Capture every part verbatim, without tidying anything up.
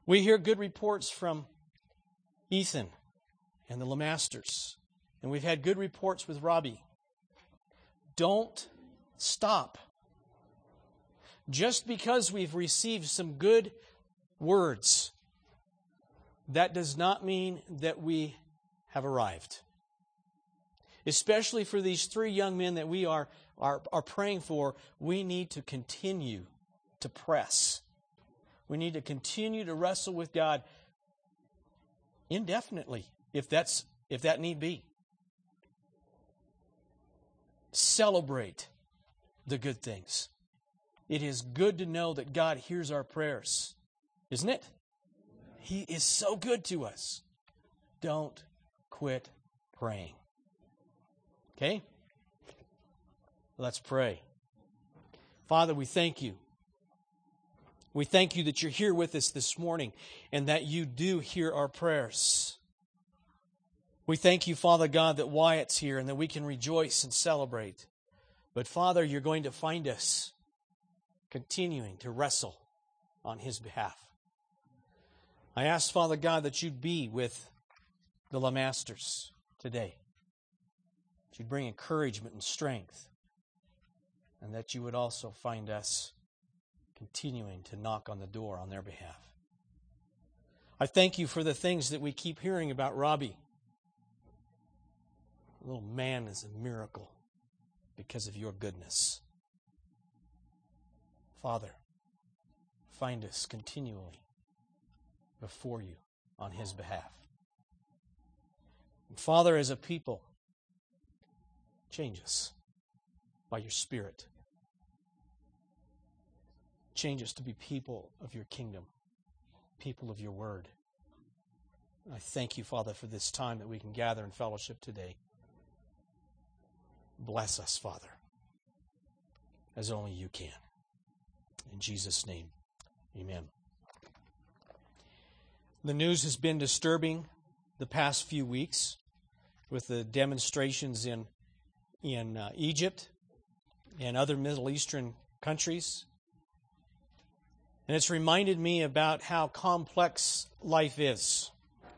We hear good reports from Ethan and the Lemasters. And we've had good reports with Robbie. Don't stop. Just because we've received some good words, that does not mean that we have arrived. Especially for these three young men that we are, are, are praying for, we need to continue to press. We need to continue to wrestle with God indefinitely, if that's if that need be. Celebrate the good things. It is good to know that God hears our prayers, isn't it? He is so good to us. Don't quit praying. Okay? Let's pray. Father, we thank you. We thank you that you're here with us this morning and that you do hear our prayers. We thank you, Father God, that Wyatt's here and that we can rejoice and celebrate. But Father, you're going to find us continuing to wrestle on his behalf. I ask, Father God, that you'd be with the Lemasters today. That you'd bring encouragement and strength. And that you would also find us continuing to knock on the door on their behalf. I thank you for the things that we keep hearing about Robbie. The little man is a miracle because of your goodness. Father, find us continually before you on his behalf. And Father, as a people, change us by your Spirit. Change us to be people of your kingdom, people of your word. I thank you, Father, for this time that we can gather in fellowship today. Bless us, Father, as only you can. In Jesus' name, amen. The news has been disturbing the past few weeks with the demonstrations in, in uh, Egypt and other Middle Eastern countries. And it's reminded me about how complex life is.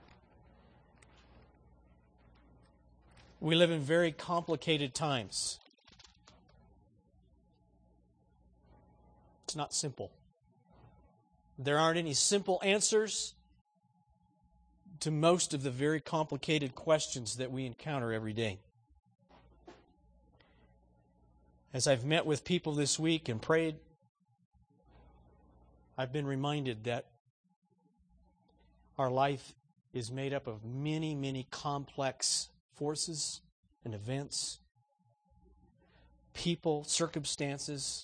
We live in very complicated times. It's not simple. There aren't any simple answers to most of the very complicated questions that we encounter every day. As I've met with people this week and prayed, I've been reminded that our life is made up of many, many complex forces and events, people, circumstances,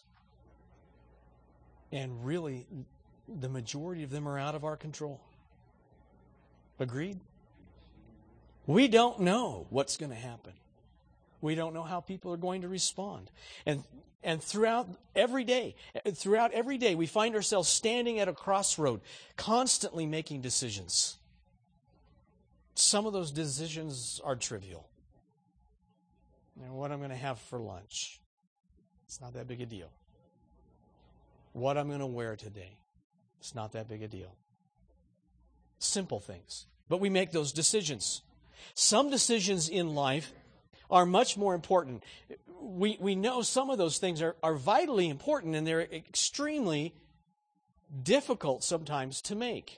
and really the majority of them are out of our control. Agreed? We don't know what's going to happen. We don't know how people are going to respond. And and throughout every day, throughout every day, we find ourselves standing at a crossroad, constantly making decisions. Some of those decisions are trivial. You know, what I'm going to have for lunch. It's not that big a deal. What I'm going to wear today. It's not that big a deal. Simple things. But we make those decisions. Some decisions in life are much more important. We we know some of those things are, are vitally important and they're extremely difficult sometimes to make.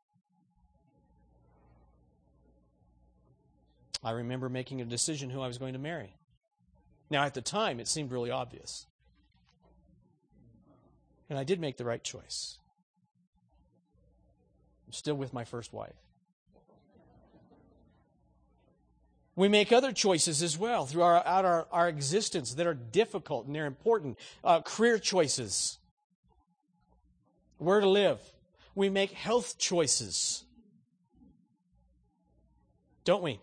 I remember making a decision who I was going to marry. Now, at the time, it seemed really obvious. And I did make the right choice. I'm still with my first wife. We make other choices as well throughout our, our existence that are difficult and they're important. Uh, career choices. Where to live. We make health choices. Don't we?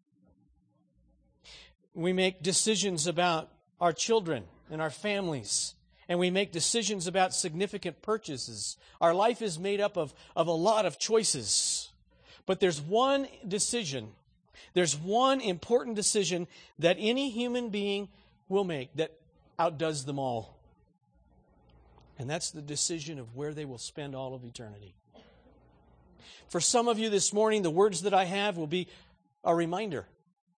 We make decisions about our children and our families. And we make decisions about significant purchases. Our life is made up of, of a lot of choices. But there's one decision, there's one important decision that any human being will make that outdoes them all. And that's the decision of where they will spend all of eternity. For some of you this morning, the words that I have will be a reminder.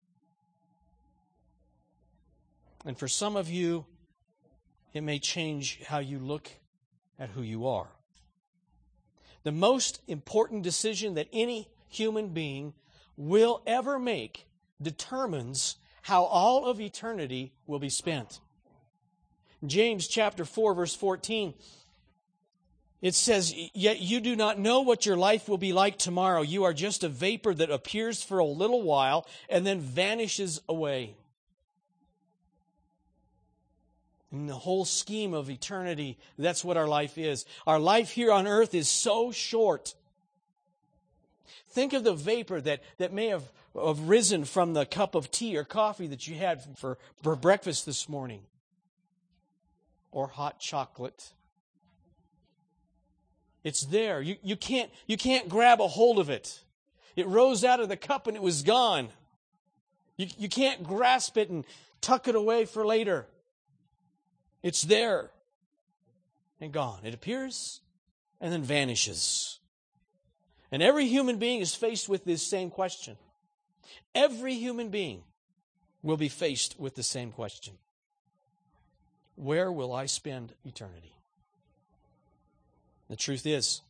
And for some of you, it may change how you look at who you are. The most important decision that any human being will ever make determines how all of eternity will be spent. James chapter four, verse fourteen, it says, "Yet you do not know what your life will be like tomorrow. You are just a vapor that appears for a little while and then vanishes away." In the whole scheme of eternity, that's what our life is. Our life here on earth is so short. Think of the vapor that, that may have, have risen from the cup of tea or coffee that you had for, for breakfast this morning. Or hot chocolate. It's there. You, you can't, you can't grab a hold of it. It rose out of the cup and it was gone. You, you can't grasp it and tuck it away for later. It's there and gone. It appears and then vanishes. And every human being is faced with this same question. Every human being will be faced with the same question. Where will I spend eternity? The truth is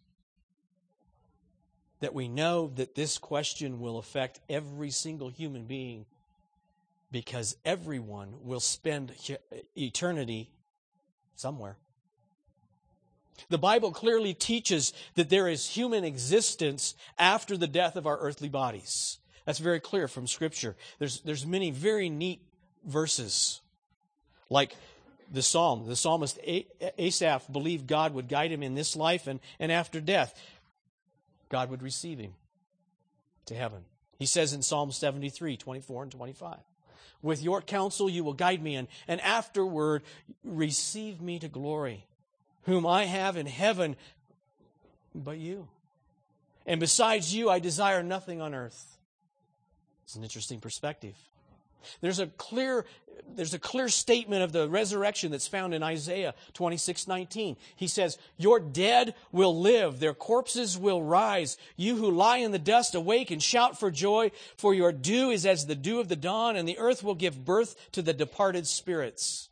that we know that this question will affect every single human being because everyone will spend eternity somewhere. The Bible clearly teaches that there is human existence after the death of our earthly bodies. That's very clear from Scripture. There's, there's many very neat verses, like the Psalm. The psalmist Asaph believed God would guide him in this life and, and after death, God would receive him to heaven. He says in Psalm seventy-three, twenty-four and twenty-five, "With your counsel you will guide me, and, and afterward receive me to glory, whom I have in heaven but you. And besides you, I desire nothing on earth." It's an interesting perspective. There's a clear, there's a clear statement of the resurrection that's found in Isaiah twenty-six nineteen. He says, "Your dead will live, their corpses will rise. You who lie in the dust, awake and shout for joy, for your dew is as the dew of the dawn, and the earth will give birth to the departed spirits."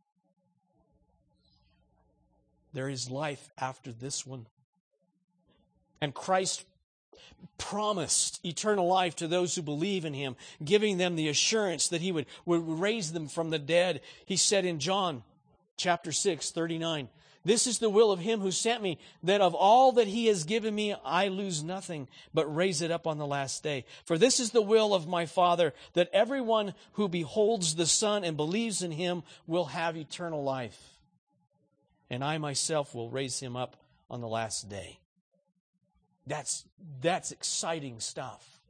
There is life after this one. And Christ promised eternal life to those who believe in Him, giving them the assurance that He would, would raise them from the dead. He said in John chapter six, thirty-nine, "This is the will of Him who sent me, that of all that He has given me I lose nothing, but raise it up on the last day. For this is the will of my Father, that everyone who beholds the Son and believes in Him will have eternal life. And I myself will raise him up on the last day." That's, that's exciting stuff.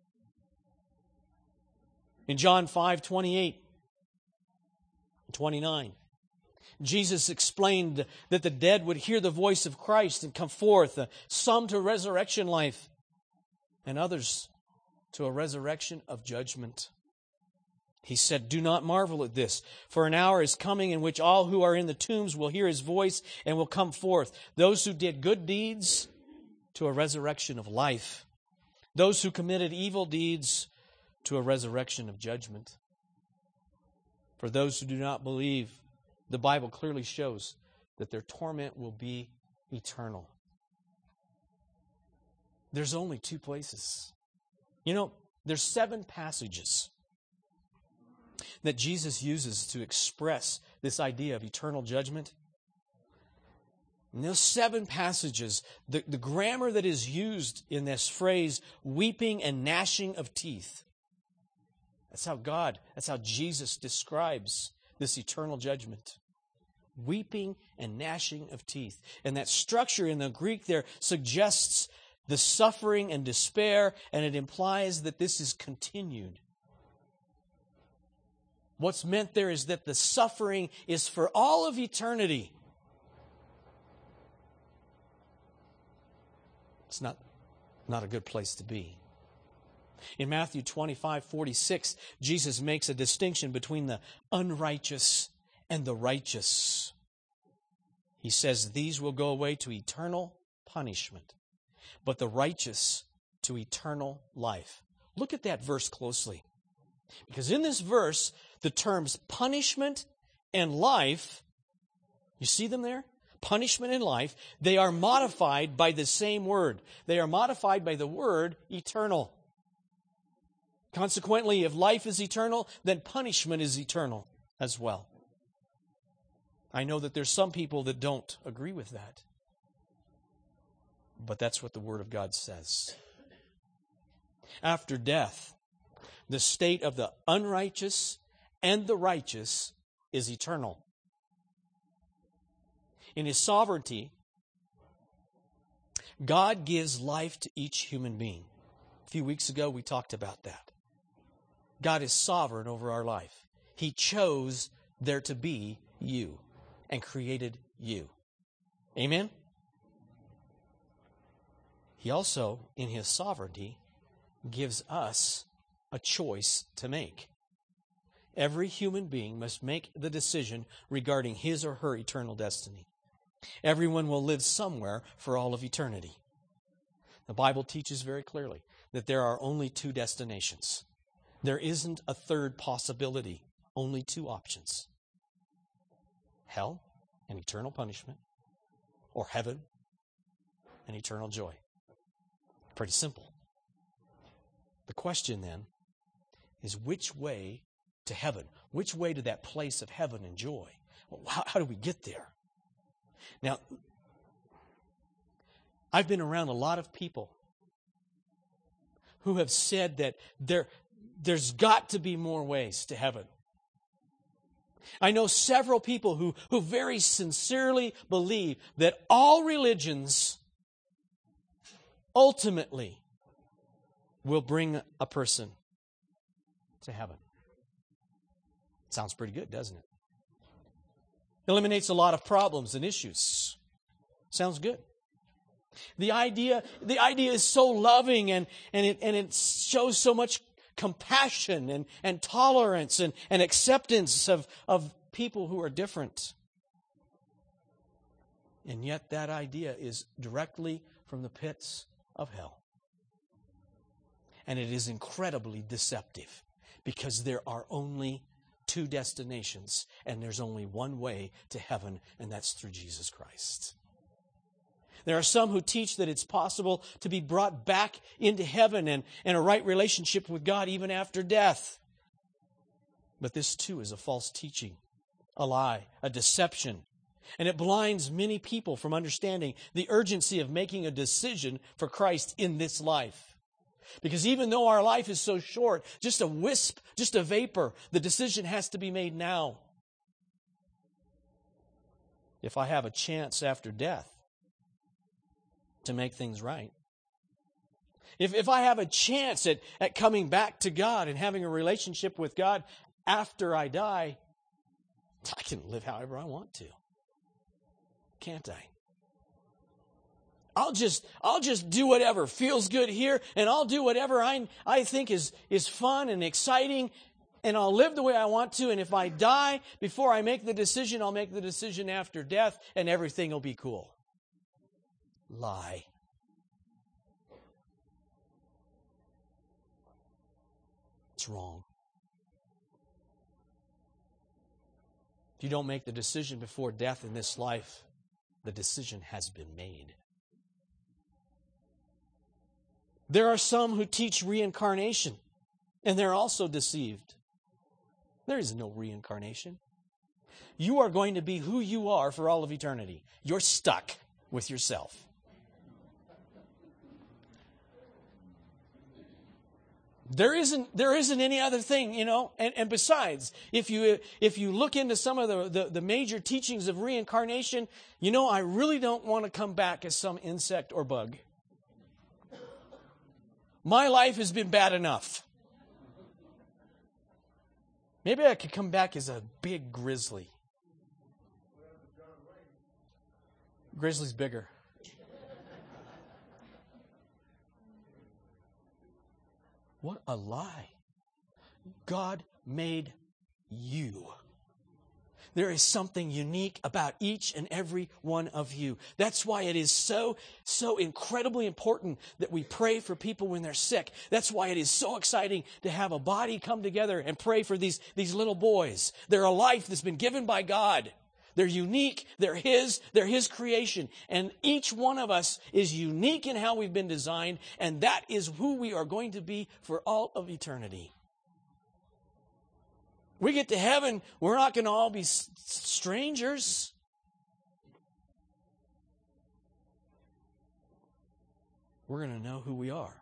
In John five, twenty-eight and twenty-nine, Jesus explained that the dead would hear the voice of Christ and come forth, some to resurrection life, and others to a resurrection of judgment. He said, "Do not marvel at this, for an hour is coming in which all who are in the tombs will hear His voice and will come forth. Those who did good deeds to a resurrection of life. Those who committed evil deeds to a resurrection of judgment." For those who do not believe, the Bible clearly shows that their torment will be eternal. There's only two places. You know, there's seven passages that Jesus uses to express this idea of eternal judgment. In those seven passages, the, the grammar that is used in this phrase, weeping and gnashing of teeth, that's how God, that's how Jesus describes this eternal judgment. Weeping and gnashing of teeth. And that structure in the Greek there suggests the suffering and despair, and it implies that this is continued. What's meant there is that the suffering is for all of eternity. It's not, not a good place to be. In Matthew twenty-five, forty-six, Jesus makes a distinction between the unrighteous and the righteous. He says these will go away to eternal punishment, but the righteous to eternal life. Look at that verse closely. Because in this verse, the terms punishment and life, you see them there? Punishment and life, they are modified by the same word. They are modified by the word eternal. Consequently, if life is eternal, then punishment is eternal as well. I know that there's some people that don't agree with that. But that's what the Word of God says. After death, the state of the unrighteous and the righteous is eternal. In His sovereignty, God gives life to each human being. A few weeks ago, we talked about that. God is sovereign over our life. He chose there to be you and created you. Amen? He also, in His sovereignty, gives us a choice to make. Every human being must make the decision regarding his or her eternal destiny. Everyone will live somewhere for all of eternity. The Bible teaches very clearly that there are only two destinations. There isn't a third possibility, only two options. Hell and eternal punishment, or heaven and eternal joy. Pretty simple. The question then is which way to heaven? Which way to that place of heaven and joy? Well, how, how do we get there? Now, I've been around a lot of people who have said that there, there's got to be more ways to heaven. I know several people who, who very sincerely believe that all religions ultimately will bring a person to heaven. Sounds pretty good, doesn't it? Eliminates a lot of problems and issues. Sounds good. The idea, the idea is so loving and, and, it, and it shows so much compassion and, and tolerance and, and acceptance of, of people who are different. And yet that idea is directly from the pits of hell. And it is incredibly deceptive because there are only two destinations and there's only one way to heaven, and that's through Jesus Christ. There are some who teach that it's possible to be brought back into heaven and, and a right relationship with God even after death. But this too is a false teaching, a lie, a deception. And it blinds many people from understanding the urgency of making a decision for Christ in this life. Because even though our life is so short, just a wisp, just a vapor, the decision has to be made now. If I have a chance after death to make things right, if, if I have a chance at, at coming back to God and having a relationship with God after I die, I can live however I want to. Can't I? I'll just, I'll just do whatever feels good here, and I'll do whatever I, I think is, is fun and exciting, and I'll live the way I want to, and if I die before I make the decision, I'll make the decision after death, and everything will be cool. Lie. It's wrong. If you don't make the decision before death in this life, the decision has been made. There are some who teach reincarnation, and they're also deceived. There is no reincarnation. You are going to be who you are for all of eternity. You're stuck with yourself. There isn't, there isn't any other thing, you know. And, and besides, if you if you look into some of the, the, the major teachings of reincarnation, you know, I really don't want to come back as some insect or bug. My life has been bad enough. Maybe I could come back as a big grizzly. Grizzly's bigger. What a lie. God made you. There is something unique about each and every one of you. That's why it is so, so incredibly important that we pray for people when they're sick. That's why it is so exciting to have a body come together and pray for these, these little boys. They're a life that's been given by God. They're unique. They're His. They're His creation. And each one of us is unique in how we've been designed. And that is who we are going to be for all of eternity. We get to heaven, we're not going to all be s- strangers. We're going to know who we are.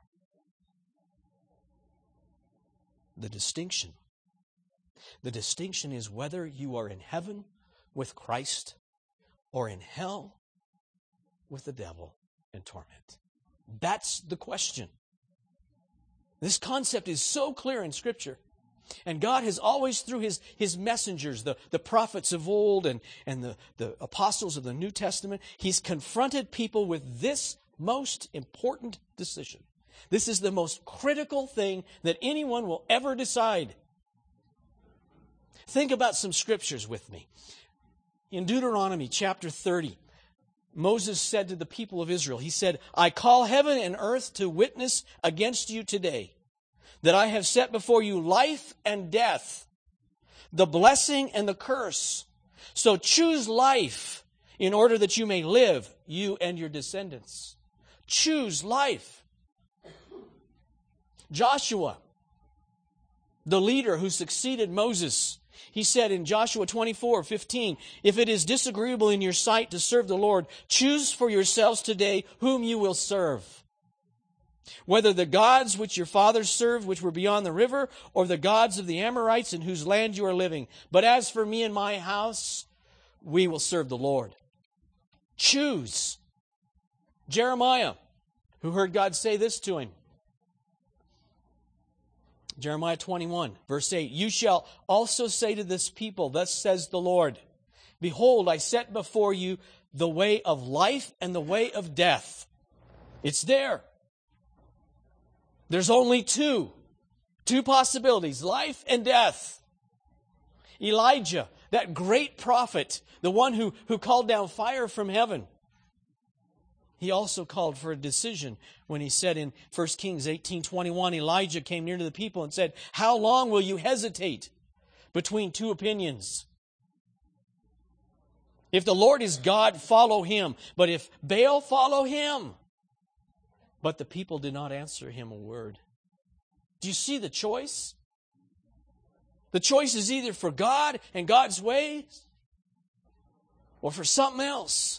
The distinction. The distinction is whether you are in heaven with Christ or in hell with the devil and torment. That's the question. This concept is so clear in Scripture. And God has always, through His, his messengers, the, the prophets of old and, and the, the apostles of the New Testament, He's confronted people with this most important decision. This is the most critical thing that anyone will ever decide. Think about some scriptures with me. In Deuteronomy chapter thirty, Moses said to the people of Israel, he said, I call heaven and earth to witness against you today, that I have set before you life and death, the blessing and the curse. So choose life in order that you may live, you and your descendants. Choose life. Joshua, the leader who succeeded Moses, he said in Joshua twenty-four fifteen, if it is disagreeable in your sight to serve the Lord, choose for yourselves today whom you will serve. Whether the gods which your fathers served, which were beyond the river, or the gods of the Amorites in whose land you are living. But as for me and my house, we will serve the Lord. Choose. Jeremiah, who heard God say this to him. Jeremiah twenty-one, verse eight, you shall also say to this people, thus says the Lord, behold, I set before you the way of life and the way of death. It's there. There's only two. Two possibilities, life and death. Elijah, that great prophet, the one who, who called down fire from heaven, he also called for a decision when he said in First Kings eighteen twenty-one, Elijah came near to the people and said, how long will you hesitate between two opinions? If the Lord is God, follow Him. But if Baal, follow him. But the people did not answer him a word. Do you see the choice? The choice is either for God and God's ways or for something else.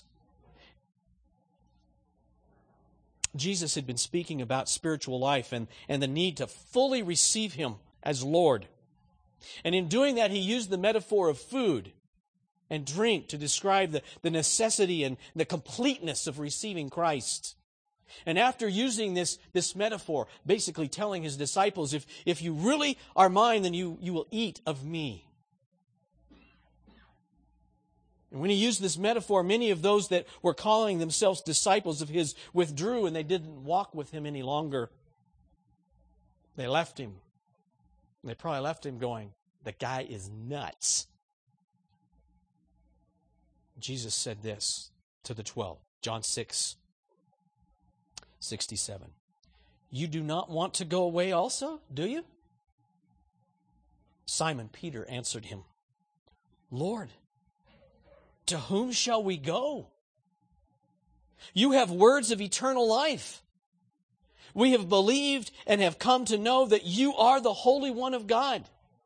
Jesus had been speaking about spiritual life and, and the need to fully receive Him as Lord. And in doing that, He used the metaphor of food and drink to describe the, the necessity and the completeness of receiving Christ. And after using this, this metaphor, basically telling His disciples, if, if you really are mine, then you, you will eat of me. And when He used this metaphor, many of those that were calling themselves disciples of His withdrew and they didn't walk with Him any longer. They left Him. They probably left Him going, the guy is nuts. Jesus said this to the twelve, John six sixty-seven. You do not want to go away also, do you? Simon Peter answered Him, Lord, to whom shall we go? You have words of eternal life. We have believed and have come to know that you are the Holy One of God.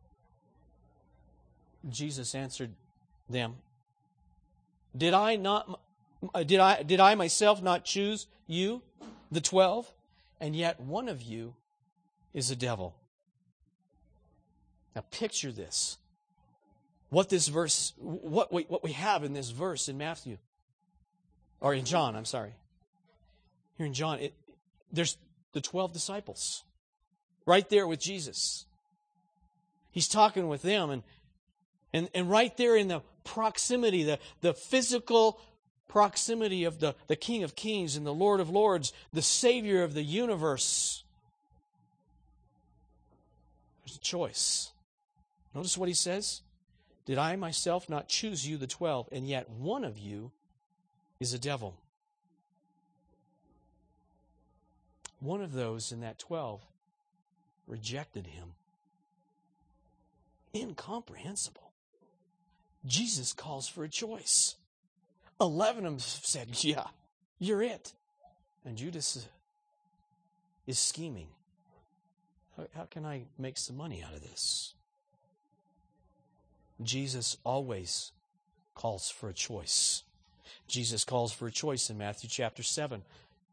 Jesus answered them, Did I not, did I, did I myself not choose you, the twelve? And yet one of you is a devil. Now picture this. What this verse, what we, what we have in this verse in Matthew, or in John, I'm sorry. Here in John, it, there's the twelve disciples right there with Jesus. He's talking with them, and and, and right there in the proximity, the, the physical proximity of the, the King of Kings and the Lord of Lords, the Savior of the universe, there's a choice. Notice what He says. Did I myself not choose you, the twelve, and yet one of you is a devil? One of those in that twelve rejected him. Incomprehensible. Jesus calls for a choice. Eleven of them said, yeah, you're it. And Judas is scheming. How, how can I make some money out of this? Jesus always calls for a choice. Jesus calls for a choice in Matthew chapter seven.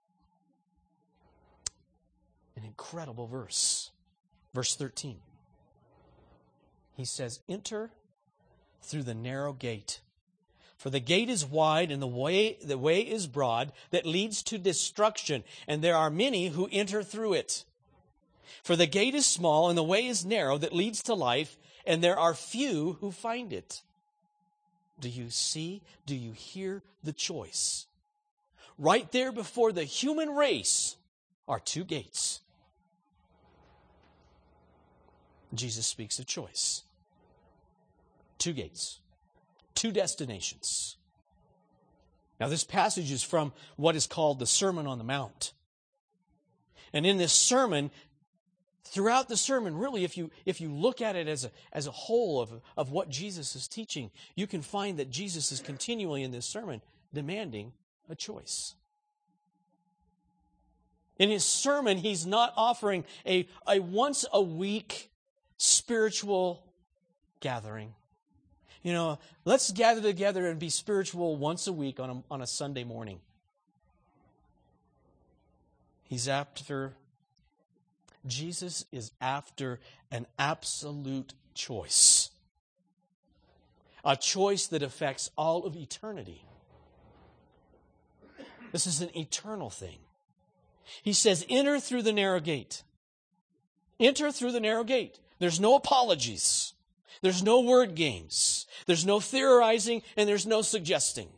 An incredible verse. Verse thirteen. He says, enter through the narrow gate. For the gate is wide and the way, the way is broad that leads to destruction, and there are many who enter through it. For the gate is small and the way is narrow that leads to life, and there are few who find it. Do you see? Do you hear the choice? Right there before the human race are two gates. Jesus speaks of choice. Two gates. Two destinations. Now, this passage is from what is called the Sermon on the Mount. And in this sermon, throughout the sermon, really, if you if you look at it as a, as a whole of, of what Jesus is teaching, you can find that Jesus is continually in this sermon demanding a choice. In his sermon, he's not offering a, a once-a-week spiritual gathering. You know, let's gather together and be spiritual once a week on a, on a Sunday morning. He's after, Jesus is after an absolute choice. A choice that affects all of eternity. This is an eternal thing. He says, enter through the narrow gate. Enter through the narrow gate. There's no apologies. There's no word games. There's no theorizing, and there's no suggesting.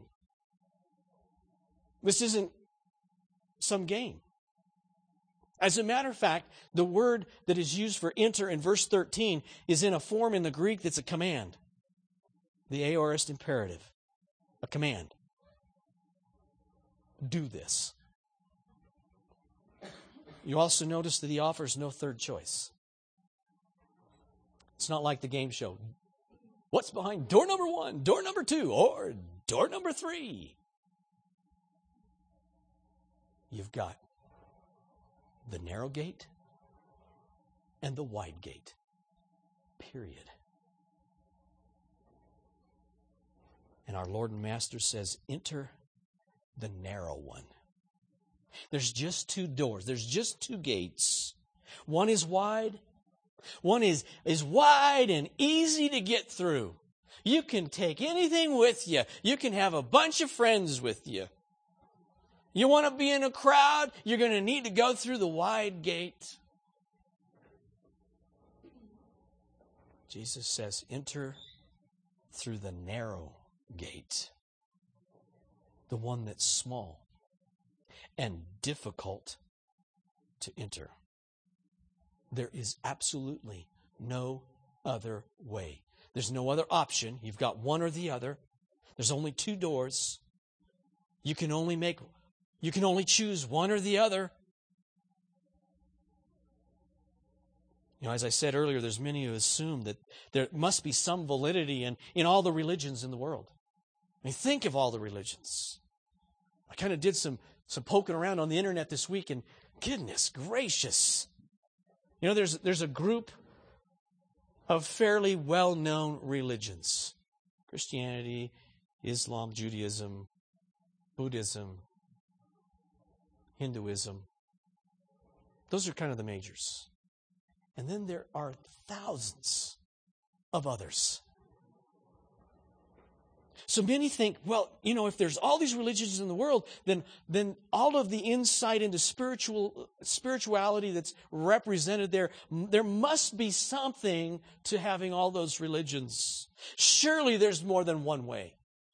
This isn't some game. As a matter of fact, the word that is used for enter in verse thirteen is in a form in the Greek that's a command. The aorist imperative. A command. Do this. You also notice that he offers no third choice. It's not like the game show. What's behind door number one, door number two, or door number three? You've got the narrow gate and the wide gate. Period. And our Lord and Master says, enter the narrow one. There's just two doors. There's just two gates. One is wide. One is, is wide and easy to get through. You can take anything with you. You can have a bunch of friends with you. You want to be in a crowd? You're going to need to go through the wide gate. Jesus says, enter through the narrow gate. The one that's small and difficult to enter. There is absolutely no other way. There's no other option. You've got one or the other. There's only two doors. You can only make, you can only choose one or the other. You know, as I said earlier, there's many who assume that there must be some validity in, in all the religions in the world. I mean, think of all the religions. I kind of did some, some poking around on the internet this week, and goodness gracious. You know, there's there's a group of fairly well-known religions. Christianity, Islam, Judaism, Buddhism, Hinduism. Those are kind of the majors. And then there are thousands of others. So many think, well, you know, if there's all these religions in the world, then then all of the insight into spiritual spirituality that's represented there, there must be something to having all those religions. Surely there's more than one way.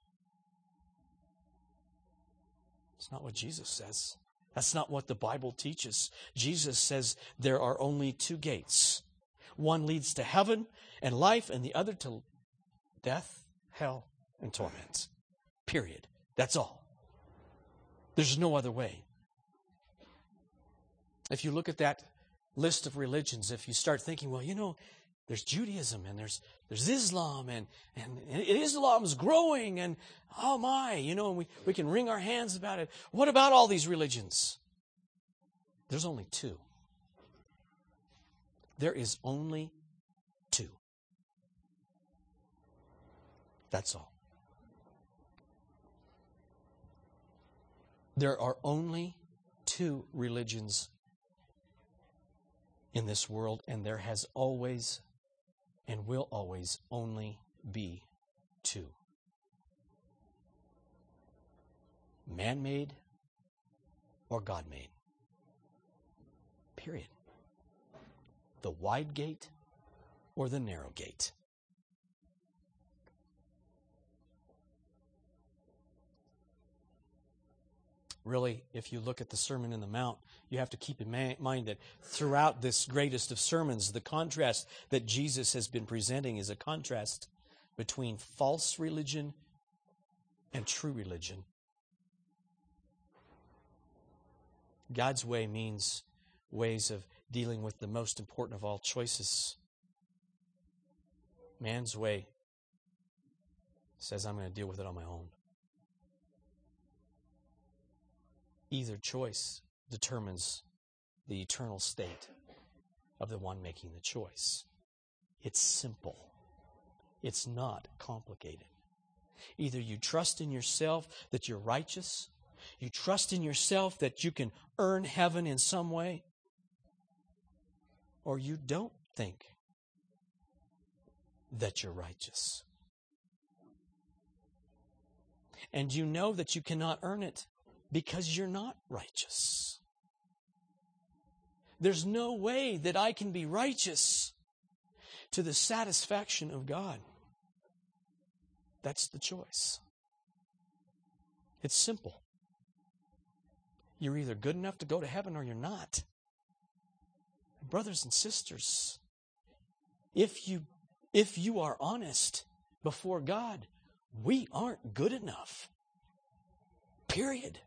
It's not what Jesus says. That's not what the Bible teaches. Jesus says there are only two gates. One leads to heaven and life, and the other to death, hell, and torment. Period. That's all. There's no other way. If you look at that list of religions, if you start thinking, well, you know, there's Judaism and there's there's Islam and, and, and Islam's growing and oh my, you know, and we, we can wring our hands about it. What about all these religions? There's only two. There is only two. That's all. There are only two religions in this world, and there has always and will always only be two. Man-made or God-made. Period. The wide gate or the narrow gate. Really, if you look at the Sermon on the Mount, you have to keep in mind that throughout this greatest of sermons, the contrast that Jesus has been presenting is a contrast between false religion and true religion. God's way means ways of dealing with the most important of all choices. Man's way says, I'm going to deal with it on my own. Either choice determines the eternal state of the one making the choice. It's simple. It's not complicated. Either you trust in yourself that you're righteous, you trust in yourself that you can earn heaven in some way, or you don't think that you're righteous. And you know that you cannot earn it because you're not righteous. There's no way that I can be righteous to the satisfaction of God. That's the choice. It's simple. You're either good enough to go to heaven or you're not. Brothers and sisters, if you if you are honest before God, we aren't good enough. Period.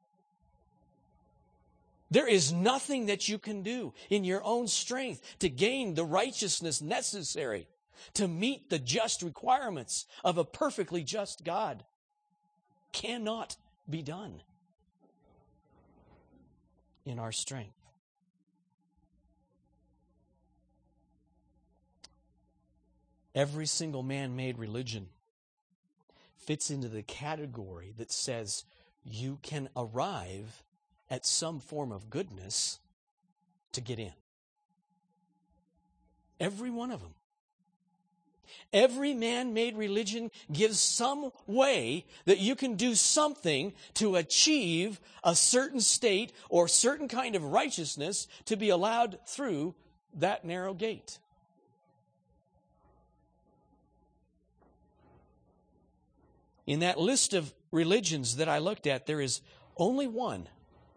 There is nothing that you can do in your own strength to gain the righteousness necessary to meet the just requirements of a perfectly just God. Cannot be done in our strength. Every single man-made religion fits into the category that says you can arrive at some form of goodness to get in. Every one of them. Every man-made religion gives some way that you can do something to achieve a certain state or certain kind of righteousness to be allowed through that narrow gate. In that list of religions that I looked at, there is only one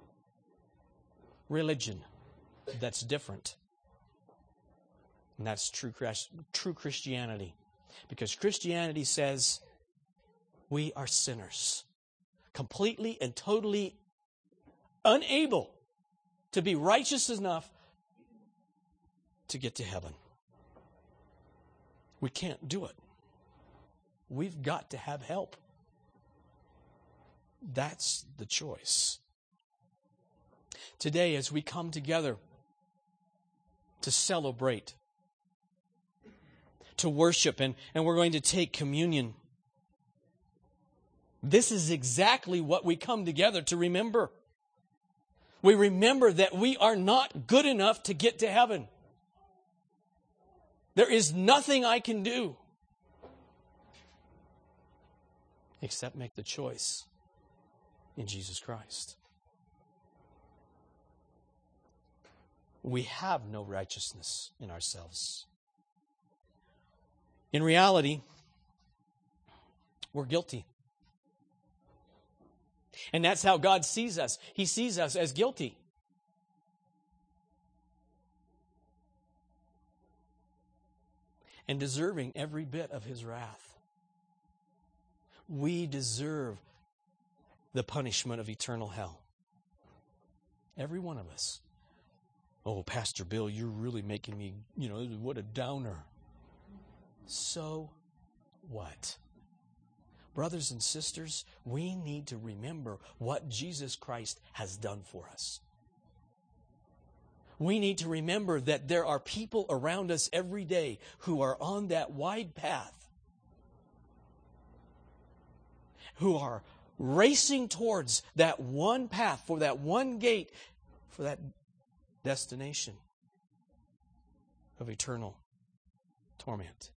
religion that's different. And that's true, true Christianity. Because Christianity says we are sinners. Completely and totally unable to be righteous enough to get to heaven. We can't do it. We've got to have help. That's the choice. Today, as we come together to celebrate, to worship, and, and we're going to take communion, this is exactly what we come together to remember. We remember that we are not good enough to get to heaven. There is nothing I can do except make the choice in Jesus Christ. We have no righteousness in ourselves. In reality, we're guilty. And that's how God sees us. He sees us as guilty. And deserving every bit of His wrath. we deserve the punishment of eternal hell. Every one of us. Oh, Pastor Bill, you're really making me, you know, what a downer. So what? Brothers and sisters, we need to remember what Jesus Christ has done for us. We need to remember that there are people around us every day who are on that wide path, who are racing towards that one path, for that one gate, for that destination of eternal torment.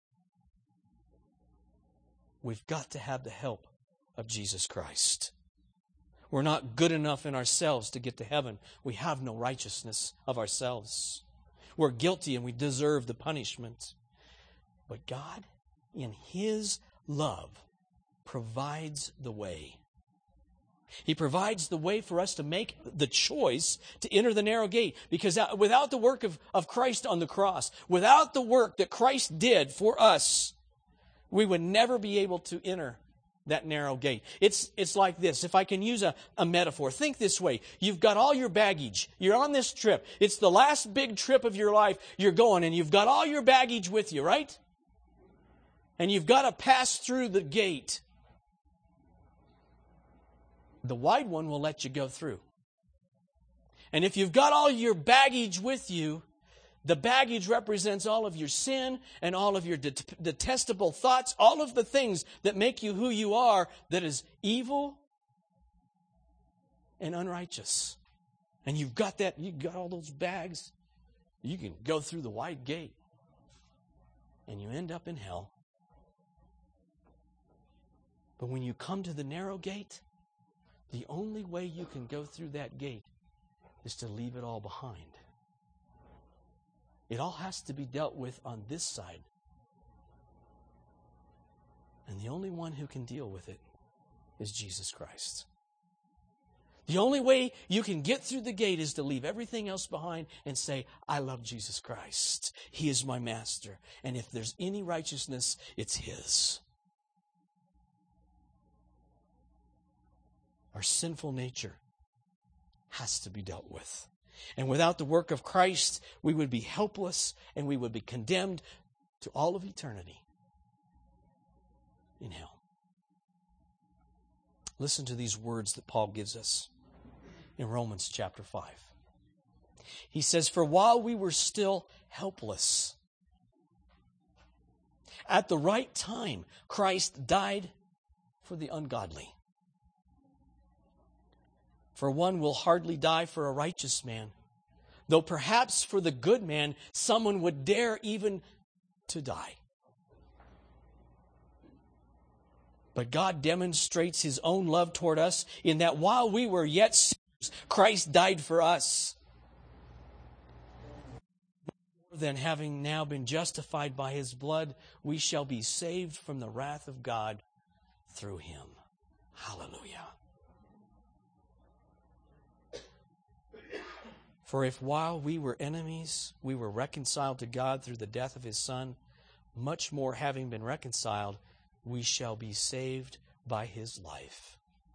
We've got to have the help of Jesus Christ. We're not good enough in ourselves to get to heaven. We have no righteousness of ourselves. We're guilty and we deserve the punishment. But God, in His love, provides the way. He provides the way for us to make the choice to enter the narrow gate. Because without the work of, of Christ on the cross, without the work that Christ did for us, we would never be able to enter that narrow gate. It's it's like this. If I can use a, a metaphor, think this way. You've got all your baggage. You're on this trip. It's the last big trip of your life. You're going and you've got all your baggage with you, right? And you've got to pass through the gate. The wide one will let you go through. And if you've got all your baggage with you, the baggage represents all of your sin and all of your det- detestable thoughts, all of the things that make you who you are, that is evil and unrighteous. And you've got that, you've got all those bags. You can go through the wide gate and you end up in hell. But when you come to the narrow gate, the only way you can go through that gate is to leave it all behind. It all has to be dealt with on this side. And the only one who can deal with it is Jesus Christ. The only way you can get through the gate is to leave everything else behind and say, I love Jesus Christ. He is my master. And if there's any righteousness, it's His. Our sinful nature has to be dealt with. And without the work of Christ, we would be helpless and we would be condemned to all of eternity in hell. Listen to these words that Paul gives us in Romans chapter five. He says, for while we were still helpless, at the right time, Christ died for the ungodly. For one will hardly die for a righteous man, though perhaps for the good man someone would dare even to die. But God demonstrates His own love toward us in that while we were yet sinners, Christ died for us. More than having now been justified by His blood, we shall be saved from the wrath of God through Him. Hallelujah. For if while we were enemies, we were reconciled to God through the death of His Son, much more having been reconciled, we shall be saved by His life.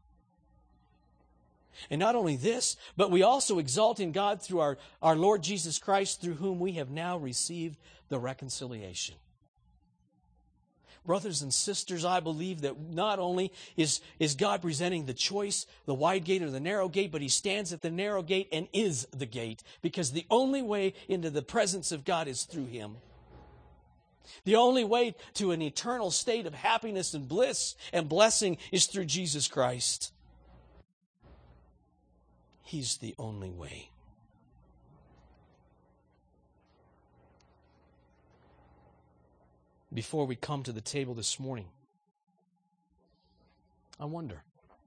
And not only this, but we also exalt in God through our, our Lord Jesus Christ, through whom we have now received the reconciliation. Brothers and sisters, I believe that not only is, is God presenting the choice, the wide gate or the narrow gate, but He stands at the narrow gate and is the gate, because the only way into the presence of God is through Him. The only way to an eternal state of happiness and bliss and blessing is through Jesus Christ. He's the only way. Before we come to the table this morning, I wonder,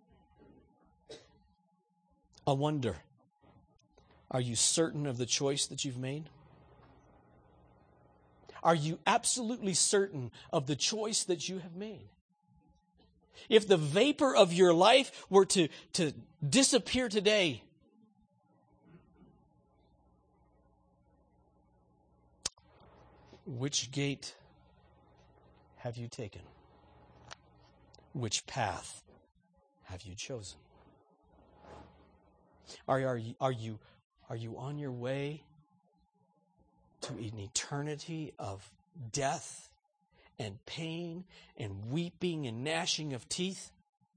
I wonder, are you certain of the choice that you've made? Are you absolutely certain of the choice that you have made? If the vapor of your life were to, to disappear today, which gate have you taken? Which path have you chosen? Are, are, you, are, you, are you on your way to an eternity of death and pain and weeping and gnashing of teeth?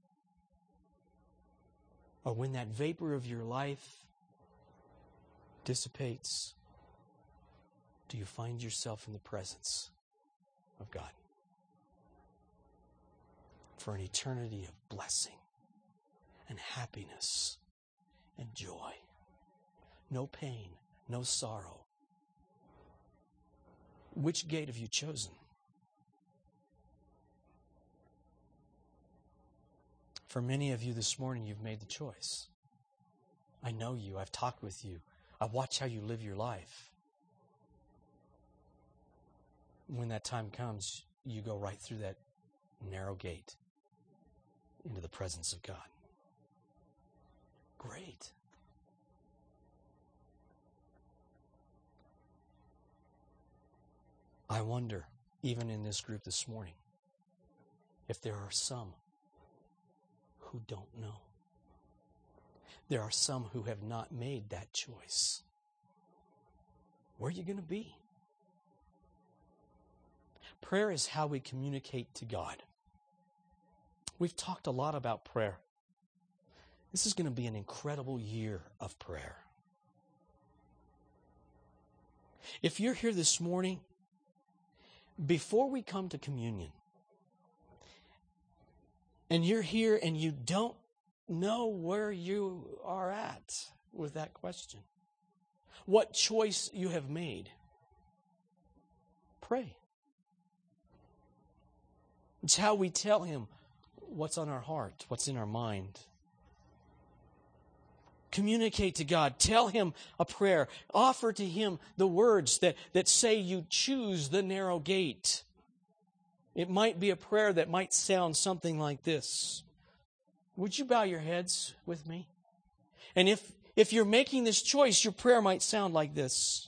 Or when that vapor of your life dissipates, do you find yourself in the presence of God for an eternity of blessing and happiness and joy? No pain, no sorrow. Which gate have you chosen? For many of you this morning, you've made the choice. I know you. I've talked with you. I watch how you live your life. When that time comes, you go right through that narrow gate into the presence of God. Great. I wonder, even in this group this morning, if there are some who don't know. There are some who have not made that choice. Where are you going to be? Prayer is how we communicate to God. We've talked a lot about prayer. This is going to be an incredible year of prayer. If you're here this morning, before we come to communion, and you're here and you don't know where you are at with that question, what choice you have made, pray. It's how we tell Him what's on our heart, what's in our mind. Communicate to God. Tell Him a prayer. Offer to Him the words that, that say you choose the narrow gate. It might be a prayer that might sound something like this. Would you bow your heads with me? And if, if you're making this choice, your prayer might sound like this.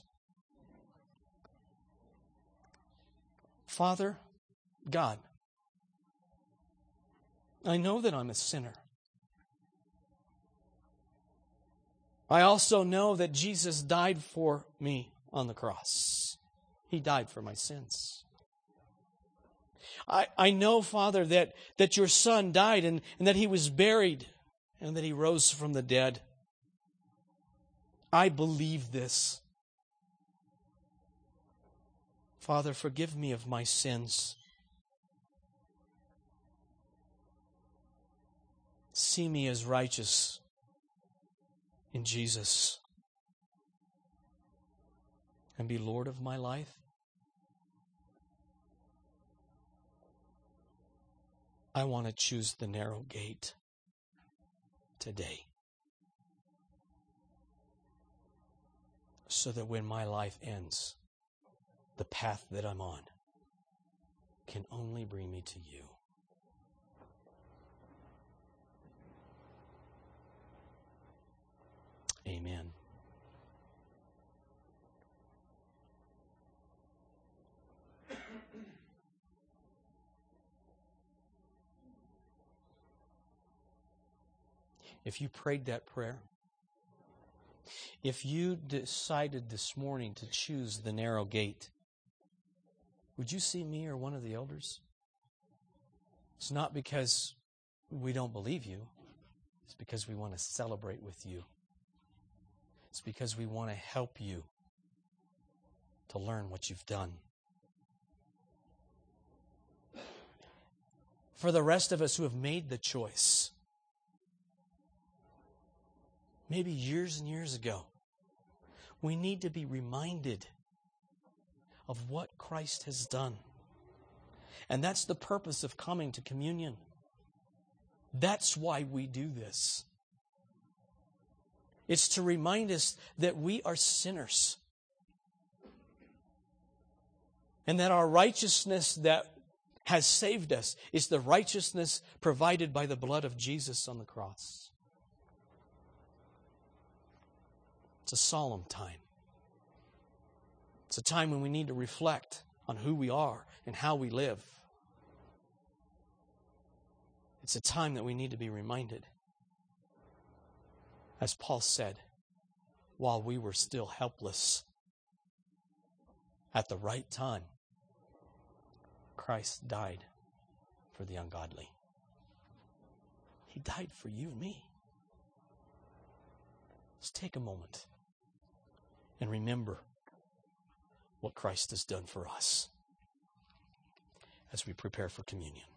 Father, God, I know that I'm a sinner. I also know that Jesus died for me on the cross. He died for my sins. I, I know, Father, that, that your Son died and, and that He was buried and that He rose from the dead. I believe this. Father, forgive me of my sins. See me as righteous in Jesus and be Lord of my life. I want to choose the narrow gate today so that when my life ends, the path that I'm on can only bring me to you. Amen. If you prayed that prayer, if you decided this morning to choose the narrow gate, would you see me or one of the elders? It's not because we don't believe you. It's because we want to celebrate with you. It's because we want to help you to learn what you've done. For the rest of us who have made the choice, maybe years and years ago, we need to be reminded of what Christ has done. And that's the purpose of coming to communion. That's why we do this. It's to remind us that we are sinners. And that our righteousness that has saved us is the righteousness provided by the blood of Jesus on the cross. It's a solemn time. It's a time when we need to reflect on who we are and how we live. It's a time that we need to be reminded. As Paul said, while we were still helpless, at the right time, Christ died for the ungodly. He died for you and me. Let's take a moment and remember what Christ has done for us as we prepare for communion.